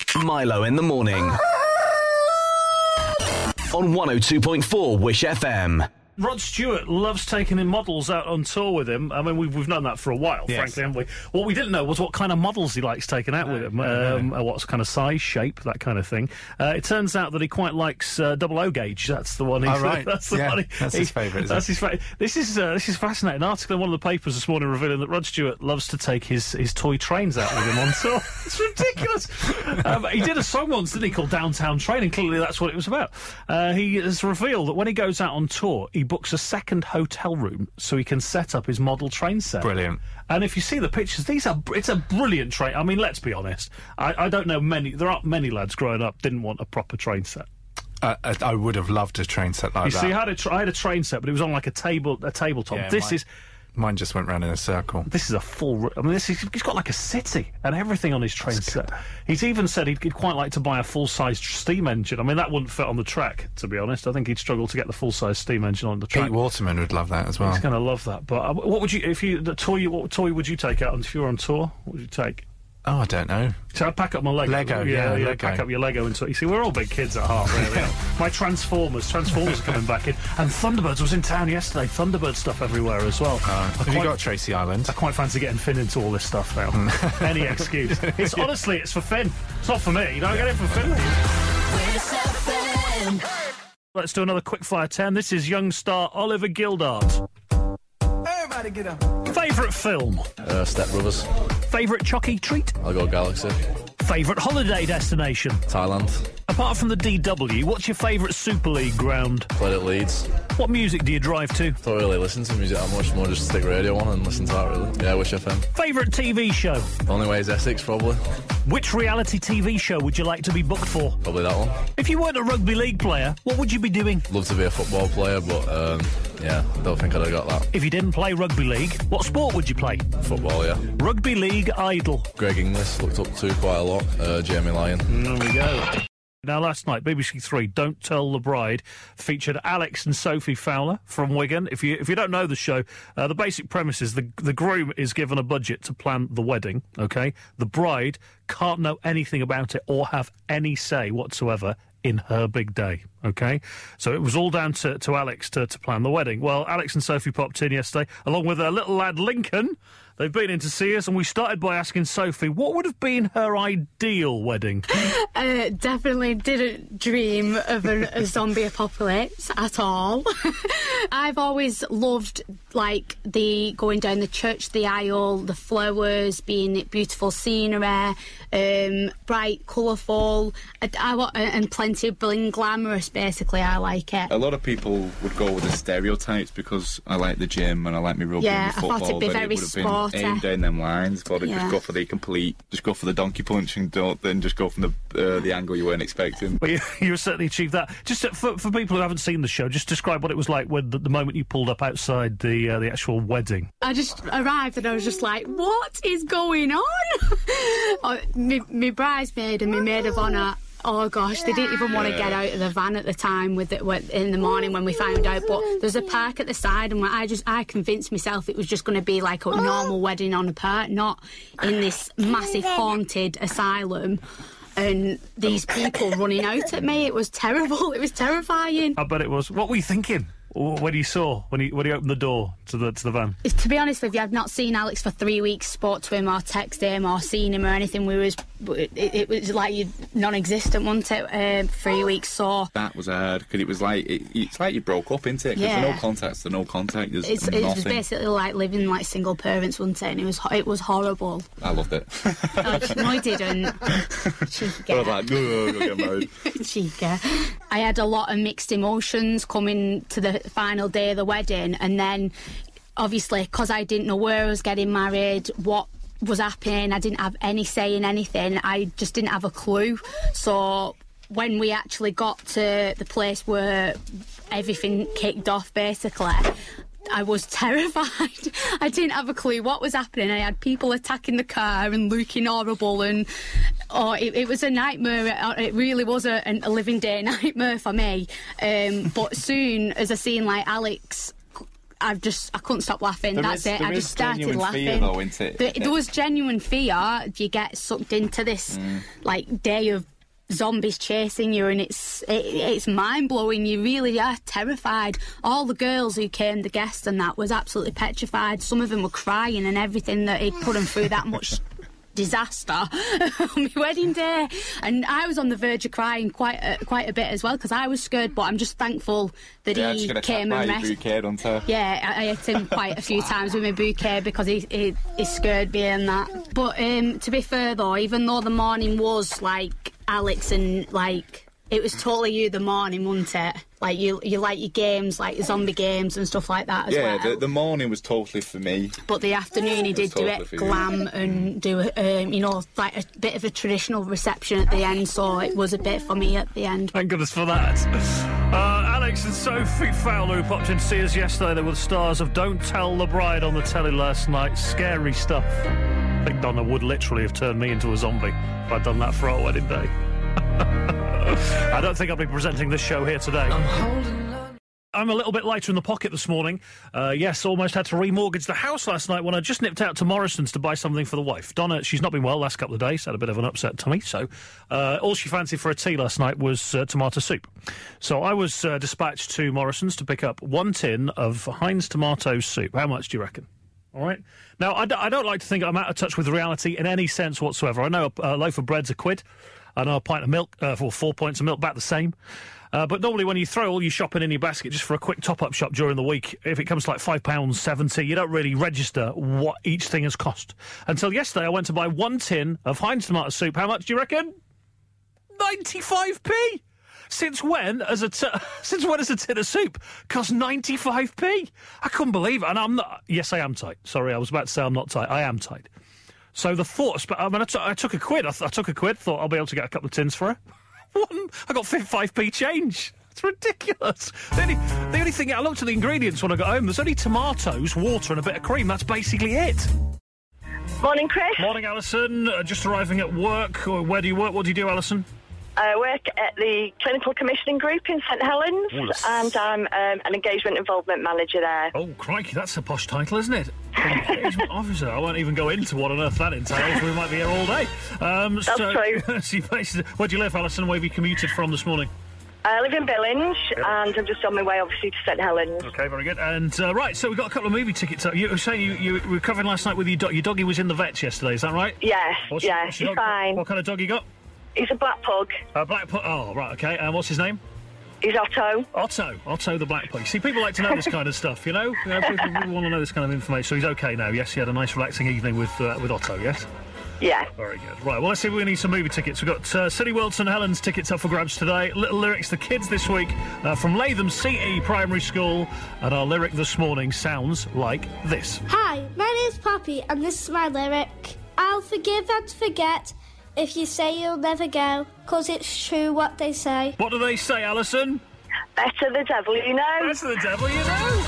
Milo in the morning. On 102.4 Wish FM. Rod Stewart loves taking in models out on tour with him. I mean, we've known that for a while, Yes. frankly, haven't we? What we didn't know was what kind of models he likes taking out with him, what kind of size, shape, that kind of thing. It turns out that he quite likes double O gauge. That's the one. Oh, right. That's the Yeah, one. that's his favourite, isn't That's his favourite. This is a fascinating article in one of the papers this morning revealing that Rod Stewart loves to take his toy trains out with him on tour. It's ridiculous. He did a song once, didn't he, called Downtown Train, and clearly that's what it was about. He has revealed that when he goes out on tour, he books a second hotel room so he can set up his model train set. Brilliant. And if you see the pictures, it's a brilliant train. I mean, let's be honest. I don't know there aren't many lads growing up didn't want a proper train set. I would have loved a train set like that. You see, I had a train set, but it was on like a tabletop. Yeah, mine just went round in a circle. This is a full... I mean, he's got like a city and everything on his train set. He's even said he'd quite like to buy a full-size steam engine. I mean, that wouldn't fit on the track, to be honest. I think he'd struggle to get the full-size steam engine on the track. Pete Waterman would love that as well. He's going to love that. But what would you... What toy would you take out if you were on tour? What would you take? Oh, I don't know. So I'd pack up my Lego. Lego, yeah, Lego. Pack up your Lego and you see, we're all big kids at heart, really. My Transformers are coming back in. And Thunderbirds was in town yesterday. Thunderbird stuff everywhere as well. Have you got Tracy Island? I quite fancy getting Finn into all this stuff now. Any excuse. It's for Finn. It's not for me. You don't get it for Finn. Let's do another quickfire 10. This is young star Oliver Gildart. Everybody get up. Favourite film? Step Brothers. Favourite chocky treat? I'll go Galaxy. Favourite holiday destination? Thailand. Apart from the DW, what's your favourite Super League ground? Played at Leeds. What music do you drive to? Don't really listen to music that much, more just stick radio on and listen to that, really. Yeah, Wish FM. Favourite TV show? Only Way is Essex, probably. Which reality TV show would you like to be booked for? Probably that one. If you weren't a rugby league player, what would you be doing? Love to be a football player, but, yeah, don't think I'd have got that. If you didn't play rugby league, what sport would you play? Football, yeah. Rugby league idol. Greg Inglis, looked up to quite a lot. Jamie Lyon. There we go. Now, last night, BBC Three, Don't Tell the Bride, featured Alex and Sophie Fowler from Wigan. If you don't know the show, the basic premise is the groom is given a budget to plan the wedding, okay? The bride can't know anything about it or have any say whatsoever in her big day, okay? So it was all down to Alex to plan the wedding. Well, Alex and Sophie popped in yesterday, along with their little lad Lincoln. They've been in to see us, and we started by asking Sophie, what would have been her ideal wedding? Definitely didn't dream of a zombie apocalypse at all. I've always loved, like, the going down the church, the aisle, the flowers, being beautiful scenery, bright, colourful, and plenty of bling, glamorous, basically. I like it. A lot of people would go with the stereotypes because I like the gym and I like my rugby and football. I thought it'd be very sporty. Aimed down them lines, but just go for the donkey punch and don't then just go from the angle you weren't expecting. Well, you certainly achieved that. Just for people who haven't seen the show, just describe what it was like when the moment you pulled up outside the actual wedding. I just arrived and I was just like, what is going on? My bridesmaid and my maid of honour, oh gosh, they didn't even want to get out of the van at the time in the morning when we found out. But there's a park at the side, and I convinced myself it was just going to be like a normal wedding on a park, not in this massive haunted asylum. And these people running out at me, it was terrible. It was terrifying. I bet it was. What were you thinking when you opened the door to the van? To be honest with you, I've not seen Alex for 3 weeks, spoke to him or texted him or seen him or anything. It was like non-existent, wasn't it? 3 weeks, so... That was hard, because it was like, it's like you broke up, isn't it? Because yeah. no contact's to no contact, there's it was basically like living like single parents, wasn't it? And it was horrible. I loved it. No, I didn't. Cheeky. I was like, go get married. Cheeky. I had a lot of mixed emotions coming to the final day of the wedding, and then obviously because I didn't know where I was getting married, what was happening, I didn't have any say in anything. I just didn't have a clue. So when we actually got to the place where everything kicked off, basically, I was terrified. I didn't have a clue what was happening. I had people attacking the car and looking horrible, and it was a nightmare. It really was a living day nightmare for me. But soon as I seen like Alex I couldn't stop laughing. That's it. I just started laughing. Fear, though, isn't it? There was genuine fear. You get sucked into this like day of zombies chasing you, and it's mind blowing. You really are terrified. All the girls who came, the guests and that, was absolutely petrified. Some of them were crying and everything, that he'd put them through that much disaster on my wedding day, and I was on the verge of crying quite a bit as well, because I was scared. But I'm just thankful that he came and rescued. Yeah, I hit him quite a few times with my bouquet because he scared me and that. But to be fair though, even though the morning was like Alex and like, it was totally you the morning, wasn't it? Like you like your games, like zombie games and stuff like that as well. Yeah, the morning was totally for me. But the afternoon he did do it glam and do like a bit of a traditional reception at the end, so it was a bit for me at the end. Thank goodness for that. Alex and Sophie Fowler, who popped in to see us yesterday, they were the stars of Don't Tell the Bride on the telly last night. Scary stuff. I think Donna would literally have turned me into a zombie if I'd done that for our wedding day. I don't think I'll be presenting this show here today. I'm a little bit lighter in the pocket this morning. Yes, almost had to remortgage the house last night when I just nipped out to Morrison's to buy something for the wife. Donna, she's not been well last couple of days, had a bit of an upset tummy, so all she fancied for a tea last night was tomato soup. So I was dispatched to Morrison's to pick up 1 tin of Heinz tomato soup. How much do you reckon? All right. Now, I don't like to think I'm out of touch with reality in any sense whatsoever. I know a loaf of bread's £1. I know a pint of milk, for 4 pints of milk, about the same. But normally when you throw all your shopping in your basket just for a quick top-up shop during the week, if it comes to like £5.70, you don't really register what each thing has cost. Until yesterday I went to buy 1 tin of Heinz tomato soup. How much do you reckon? 95p! Since when has a tin of soup cost 95p? I couldn't believe it. And I'm not... Yes, I am tight. Sorry, I was about to say I'm not tight. I am tight. So the thought... I mean, I took a quid. I took a quid, thought I'll be able to get a couple of tins for her. I got 5p change. It's ridiculous. The only thing... I looked at the ingredients when I got home. There's only tomatoes, water and a bit of cream. That's basically it. Morning, Chris. Morning, Alison. Just arriving at work. Where do you work? What do you do, Alison? I work at the Clinical Commissioning Group in St Helens, and I'm an Engagement Involvement Manager there. Oh, crikey, that's a posh title, isn't it? Engagement Officer. I won't even go into what on earth that entails. We might be here all day. That's true. Where do you live, Alison? Where have you commuted from this morning? I live in Billinge, and I'm just on my way, obviously, to St Helens. OK, very good. And, right, so we've got a couple of movie tickets. You were saying you were covering last night with your dog. Your doggy was in the vets yesterday, is that right? Yes, he's fine. What kind of dog you got? He's a black pug. Black pug. Oh, right, OK. And what's his name? He's Otto. Otto the black pug. See, people like to know this kind of stuff, you know? People want to know this kind of information. So he's OK now, yes? He had a nice relaxing evening with Otto, yes? Yeah. Very good. Right, well, let's see if we need some movie tickets. We've got City World St Helens tickets up for grabs today. Little Lyrics, the kids this week from Latham CE Primary School. And our lyric this morning sounds like this. Hi, my name's Poppy, and this is my lyric. I'll forgive and forget if you say you'll never go, 'cause it's true what they say. What do they say, Alison? Better the devil you know. Better the devil you know.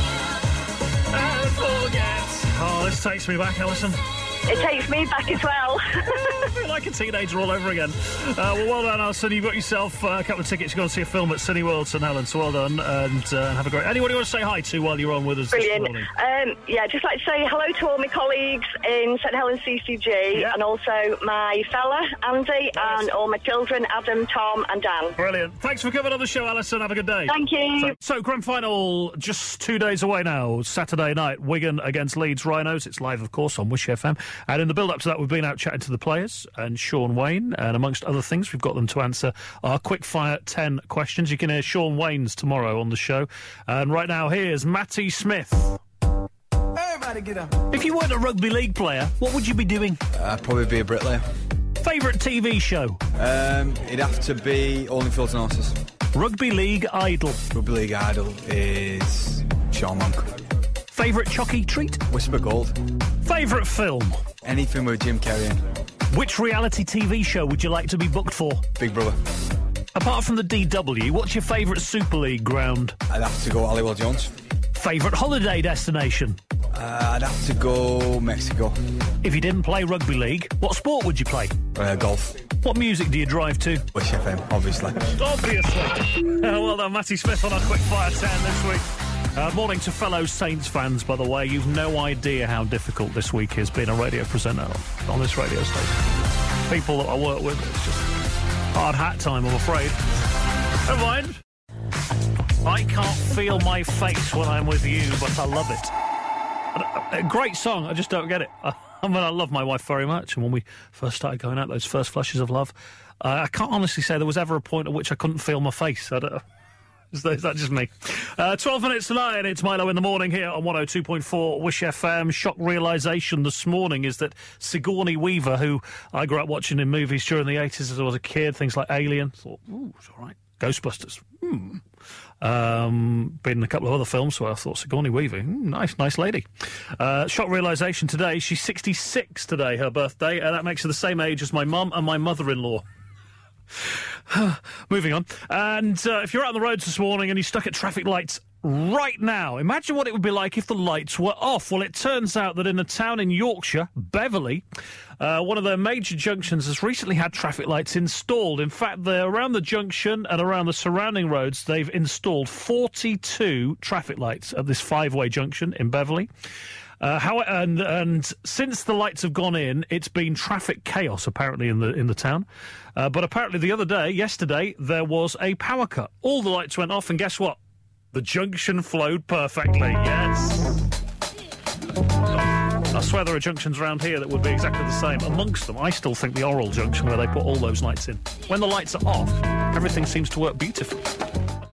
And forget. Oh, this takes me back, Alison. It takes me back as well. I feel like a teenager all over again. Well done, Alison. You've got yourself a couple of tickets to go and see a film at City World St Helens. So well done, and have a great... Anyone you want to say hi to while you're on with us Brilliant. This morning? Just like to say hello to all my colleagues in St Helens CCG, and also my fella, Andy, and all my children, Adam, Tom and Dan. Brilliant. Thanks for coming on the show, Alison. Have a good day. Thank you. So grand final just 2 days away now. Saturday night, Wigan against Leeds Rhinos. It's live, of course, on Wish FM. And in the build-up to that, we've been out chatting to the players and Sean Wayne, and amongst other things, we've got them to answer our quick-fire 10 questions. You can hear Sean Wayne's tomorrow on the show. And right now, here's Matty Smith. Everybody get up. If you weren't a rugby league player, what would you be doing? I'd probably be a bricklayer. Favourite TV show? It'd have to be Only Fools and Horses. Rugby League Idol? Rugby League Idol is Sean Monk. Favourite chocky treat? Whisper Gold. Favourite film? Anything with Jim Carrey in. Which reality TV show would you like to be booked for? Big Brother. Apart from the DW, what's your favourite Super League ground? I'd have to go Halliwell Jones. Favourite holiday destination? I'd have to go Mexico. If you didn't play rugby league, what sport would you play? Golf. What music do you drive to? Wish FM, obviously. Obviously. Well done, Matty Smith on our quick fire 10 this week. Morning to fellow Saints fans, by the way. You've no idea how difficult this week is being a radio presenter on this radio station. People that I work with, it's just hard hat time, I'm afraid. Never mind. I can't feel my face when I'm with you, but I love it. A great song, I just don't get it. I mean, I love my wife very much, and when we first started going out, those first flushes of love, I can't honestly say there was ever a point at which I couldn't feel my face. I don't know. Is that just me? 12 minutes to 9, it's Milo in the morning here on 102.4 Wish FM. Shock realisation this morning is that Sigourney Weaver, who I grew up watching in movies during the 80s as I was a kid, things like Alien, thought, ooh, it's all right. Ghostbusters, been in a couple of other films, so I thought Sigourney Weaver, nice lady. Shock realisation today, she's 66 today, her birthday, and that makes her the same age as my mum and my mother-in-law. Moving on. And if you're out on the roads this morning and you're stuck at traffic lights right now, imagine what it would be like if the lights were off. Well, it turns out that in a town in Yorkshire, Beverley, one of their major junctions has recently had traffic lights installed. In fact, they're around the junction and around the surrounding roads, they've installed 42 traffic lights at this 5-way junction in Beverley. And since the lights have gone in, it's been traffic chaos apparently in the town. But apparently yesterday, there was a power cut. All the lights went off, and guess what? The junction flowed perfectly. Yes. I swear there are junctions around here that would be exactly the same. Amongst them, I still think the Oral Junction, where they put all those lights in. When the lights are off, everything seems to work beautifully.